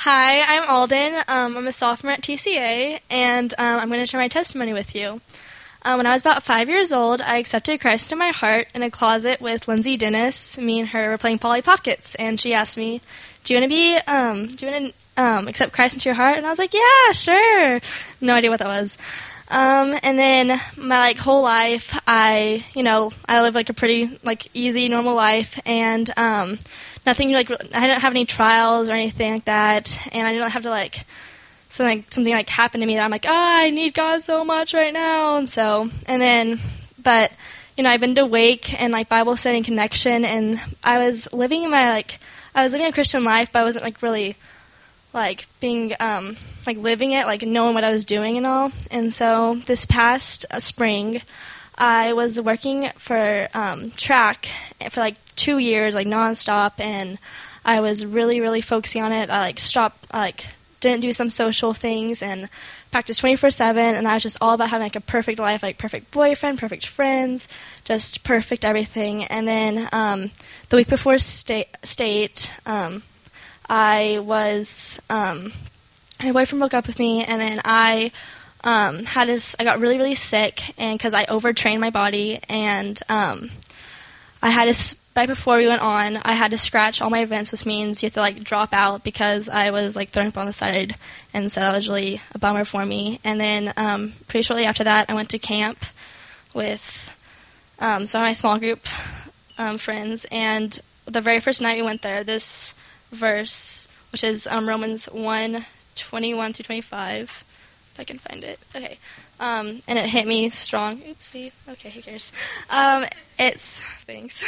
Hi, I'm Alden. I'm a sophomore at TCA, and I'm going to share my testimony with you. When I was about 5 years old, I accepted Christ into my heart in a closet with Lindsay Dennis. Me and her were playing Polly Pockets, and she asked me, "Do you want to accept Christ into your heart?" And I was like, "Yeah, sure." No idea what that was. And then my whole life, I lived a pretty easy, normal life, and nothing I didn't have any trials or anything like that, and I didn't have to something happen to me that I'm like, I need God so much right now, but I've been to Wake and Bible study and Connection, and I was living a Christian life, but I wasn't really being living it, knowing what I was doing and all. And so this past spring, I was working for track for 2 years, nonstop, and I was really, really focusing on it. I didn't do some social things and practiced 24/7, and I was just all about having a perfect life, perfect boyfriend, perfect friends, just perfect everything. And then the week before state, I was my boyfriend broke up with me, and then I got really, really sick, and because I overtrained my body, and I had to, right before we went on, I had to scratch all my events, which means you have to drop out because I was thrown up on the side, and so that was really a bummer for me. And then pretty shortly after that, I went to camp with some of my small group friends, and the very first night we went there, this verse, which is Romans 1:21-25, if I can find it. Okay. And it hit me strong. Oopsie. Okay, who cares? Thanks.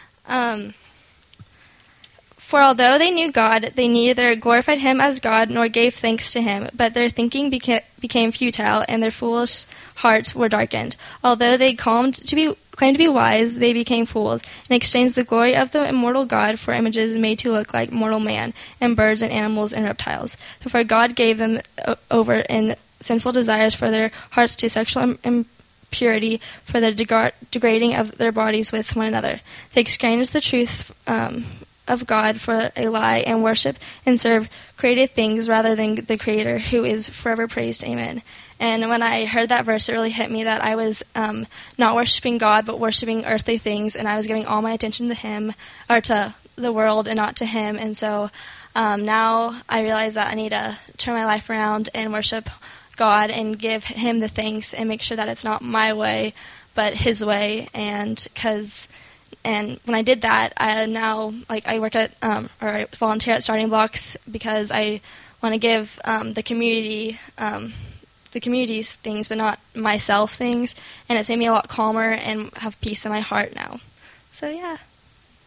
For although they knew God, they neither glorified him as God nor gave thanks to him, but their thinking became futile, and their foolish hearts were darkened. Although they claimed to be wise, they became fools, and exchanged the glory of the immortal God for images made to look like mortal man, and birds and animals and reptiles. Therefore God gave them over in sinful desires for their hearts to sexual impurity, for the degrading of their bodies with one another. They exchanged the truth of God for a lie, and worship and serve created things rather than the Creator, who is forever praised. Amen. And when I heard that verse, it really hit me that I was not worshiping God, but worshiping earthly things, and I was giving all my attention to him, or to the world, and not to him. And so now I realize that I need to turn my life around and worship God and give him the thanks, and make sure that it's not my way, but his way. And when I did that, I now I work at or I volunteer at Starting Blocks because I want to give the community's things, but not myself things. And it's made me a lot calmer and have peace in my heart now. So yeah.